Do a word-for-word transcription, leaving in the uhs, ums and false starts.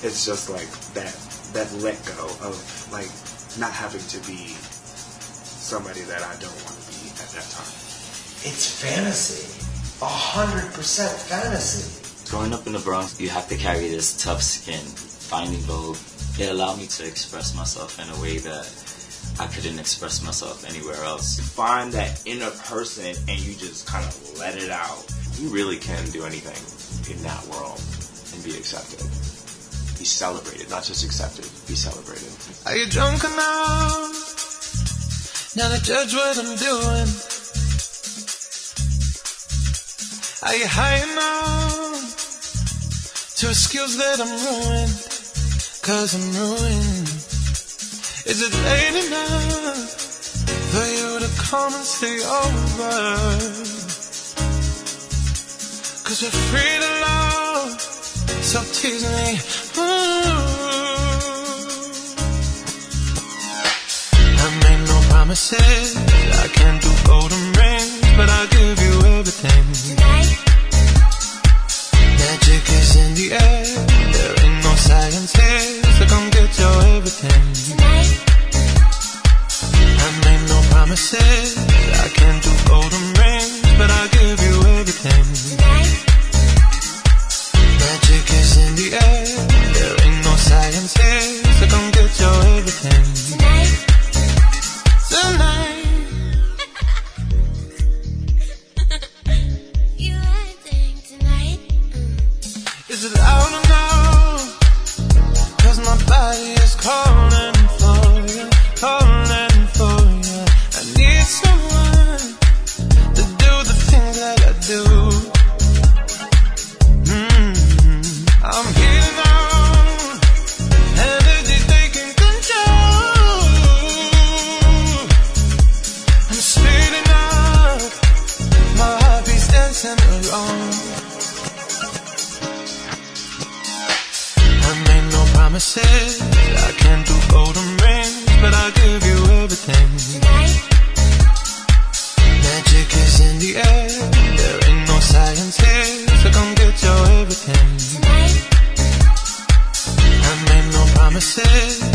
it's just like that that let go of like not having to be somebody that I don't want to be at that time. It's fantasy. A hundred percent fantasy. Growing up in the Bronx, you have to carry this tough skin. Finding Vogue, it allowed me to express myself in a way that I couldn't express myself anywhere else. Find that inner person and you just kind of let it out. You really can do anything in that world and be accepted. Be celebrated, not just accepted, be celebrated. Are you drunk enough now to judge what I'm doing? Are you high enough to excuse that I'm ruined? Cause I'm ruined. Is it late enough for you to come and stay over? Cause we're free to love, so tease me. Ooh. I made no promises, I can't do golden rings, but I'll give you everything. Tonight. Magic is in the air, there ain't no science here, so come get your everything. Tonight. I made no promises, I can't do golden rings, but I'll give you everything. Tonight. Magic is in the air, there ain't no science here, so come get your everything. Tonight. Tonight. You acting tonight? Mm. Is it loud or no? Cause my body is calling for you, calling for you. I need someone to do the things that I do. Mm-hmm. I'm healing on, energy taking control. I'm speeding up, my heart beats dancing along. I made no promises, I can't do golden rings, but I'll give you everything. Tonight. Magic is in the air, there ain't no science here, so come get your everything. Tonight. I made no promises,